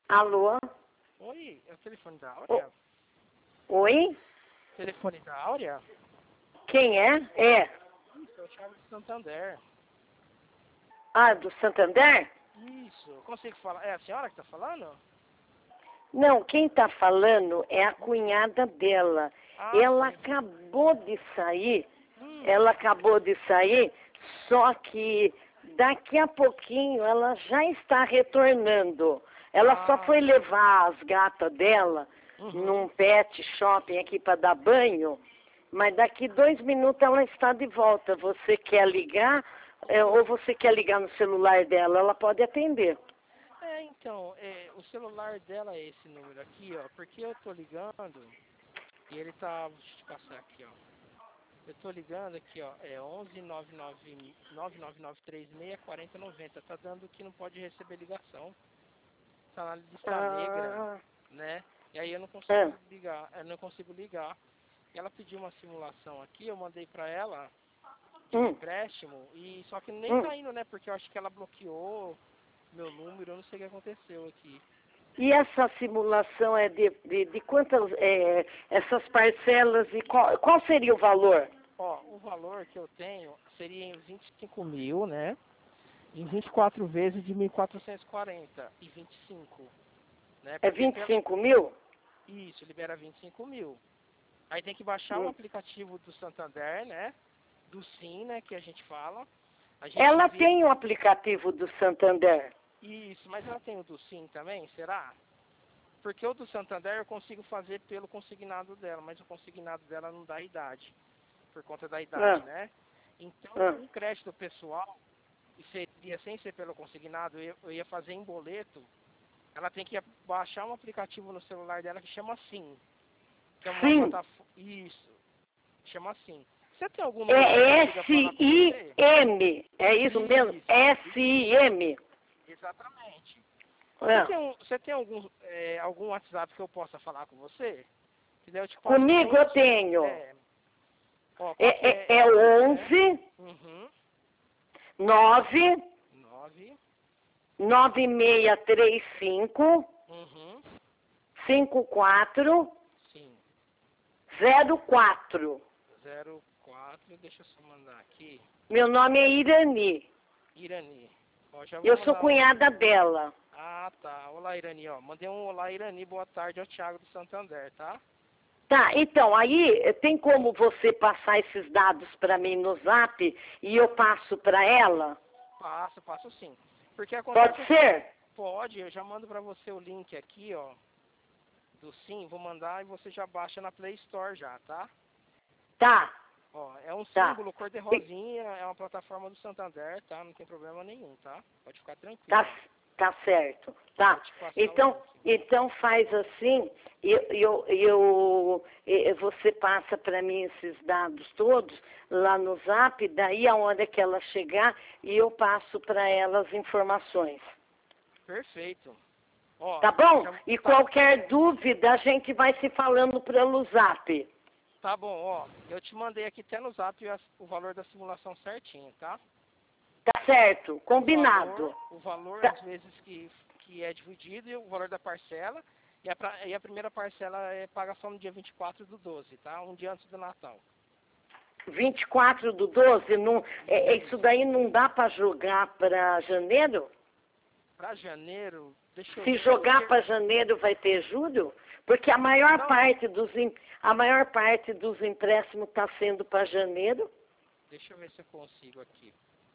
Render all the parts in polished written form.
Alô? Oi, é o telefone da O- Áurea? Oi? Telefone da Áurea? Quem é? É. Isso, é o Thiago de Santander. Ah, do Santander? Isso, consigo falar? É a senhora que tá falando? Não, quem tá falando é a cunhada dela. Ah, Ela sim. acabou de sair. Hum. Ela acabou de sair, só que daqui a pouquinho ela já está retornando. Ela só Ah, foi levar as gatas dela num uhum. pet shopping aqui para dar banho, mas daqui 2 minutos ela está de volta. Você quer ligar ou você quer ligar no celular dela? Ela pode atender. Então, o celular dela é esse número aqui, ó, porque eu tô ligando e ele tá, deixa eu te passar aqui, ó. Eu tô ligando aqui, ó, é 11 99936 4090. Tá dando que não pode receber ligação. Tá na lista negra, Ah, né? E aí eu não ah, consigo ligar, eu não consigo ligar. E ela pediu uma simulação aqui, eu mandei pra ela de um hum, empréstimo, e só que nem hum. tá indo, né? Porque eu acho que ela bloqueou meu número, eu não sei o que aconteceu aqui. E essa simulação é de quantas, essas parcelas e qual seria o valor? Ó, o valor que eu tenho seria em 25 mil, né? Em 24 vezes de 1.440 e 25, né? É Porque 25 mil? isso, libera 25 mil. Aí tem que baixar o Hum. aplicativo do Santander, né? Do Sim, né? Que a gente fala. A gente Ela envia. tem o aplicativo do Santander. Isso, mas ela tem o do Sim também, será? Porque o do Santander eu consigo fazer pelo consignado dela, mas o consignado dela não dá idade, por conta da idade, Ah, né? Então, ah. um crédito pessoal, e seria sem ser pelo consignado, eu ia fazer em boleto, ela tem que baixar um aplicativo no celular dela que chama Sim, que é uma Sim, plataforma. Isso, chama Sim. Você tem algum número que eu é consiga falar com você? S-I-M. É isso mesmo? Isso, S-I-M. exatamente. Ah. Você tem algum WhatsApp que eu possa falar com você? Que daí eu te passo Comigo eu todos. tenho. É, ó, qual que É, é? é, É é o 11, 11 uhum, 9 9, 9635 uhum, 5404. sim, 04, deixa eu só mandar aqui. Meu nome é Irani. Irani. Ó, já vou Eu sou mandar um. cunhada dela. Ah, tá. Olá, Irani, ó. Mandei um olá, Irani, boa tarde ao Thiago do Santander, tá? Tá, então, aí tem como você passar esses dados para mim no zap e eu passo para ela? Passo sim. Porque Pode acontece assim, ser? pode, eu já mando pra você o link aqui, ó, do Sim, vou mandar e você já baixa na Play Store já, tá? Tá, Ó, é um tá. símbolo cor de E- rosinha, é uma plataforma do Santander, tá? Não tem problema nenhum, tá? Pode ficar Tá, tranquila. tá certo. Vou Tá. te passar o Então, link. então faz assim, você passa para mim esses dados todos lá no zap, daí a hora que ela chegar e eu passo para ela as informações. Perfeito. Ó, Tá bom? já E tá, qualquer dúvida a gente vai se falando pelo zap. tá bom, ó. Eu te mandei aqui até no Zap o valor da simulação certinho, tá? Tá certo, combinado. O valor Tá, às vezes que é dividido e o valor da parcela. E a primeira parcela é paga só no dia 24/12, tá? Um dia antes do Natal. 24/12, não, isso Isso. daí não dá para jogar para janeiro? Para janeiro, deixa eu Se ver, jogar para janeiro vai ter julho? Porque não, a maior parte dos empréstimos está sendo para janeiro. deixa eu ver se eu consigo aqui.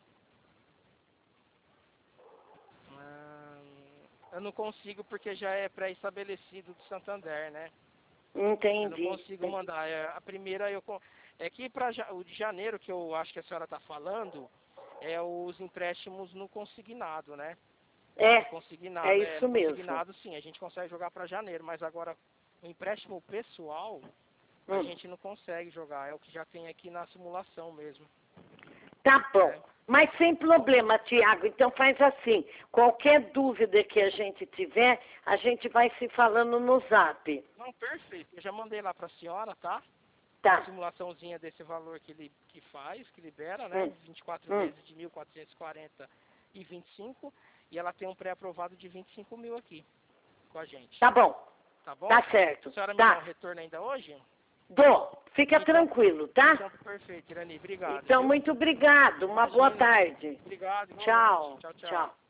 Eu não consigo porque já é pré-estabelecido do Santander, né? Eu não Entendi. consigo mandar. A primeira é que para o de janeiro que eu acho que a senhora está falando é os empréstimos no consignado, né? No É consignado, isso no mesmo. consignado sim, a gente consegue jogar para janeiro, mas agora o empréstimo pessoal a Hum. gente não consegue jogar, é o que já tem aqui na simulação mesmo, Tá bom. né? Mas sem problema, Tiago. Então faz assim. Qualquer dúvida que a gente tiver, a gente vai se falando no zap. Não, perfeito. Eu já mandei lá para a senhora, tá? A Tá. simulaçãozinha desse valor que faz, que libera, né? Hum. 24 Hum. vezes de 1.440 e 25, e ela tem um pré-aprovado de 25 mil aqui. com a gente. Tá bom. Tá bom? Tá certo. A senhora me Tá. dá um retorno ainda hoje? Dou. Fica Então- tranquilo, tá? Então, perfeito, Irani. Obrigado. Então, viu? muito obrigado. Uma boa Imagina. tarde. Obrigado. Tchau. Tchau, tchau. Tchau.